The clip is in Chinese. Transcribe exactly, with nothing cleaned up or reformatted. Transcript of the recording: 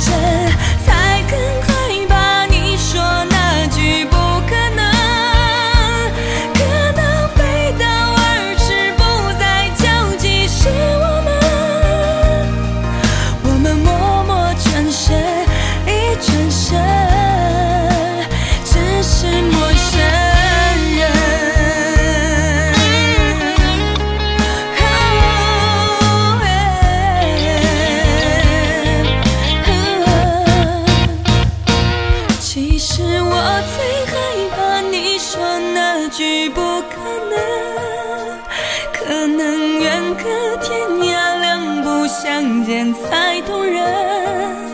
真，才更害怕你说那句不可能。可能背道而驰，不再交集，是我们，我们默默转身，一转身，只是陌生人。其实我最害怕你说那句不可能，可能远隔天涯，两不相见才懂人。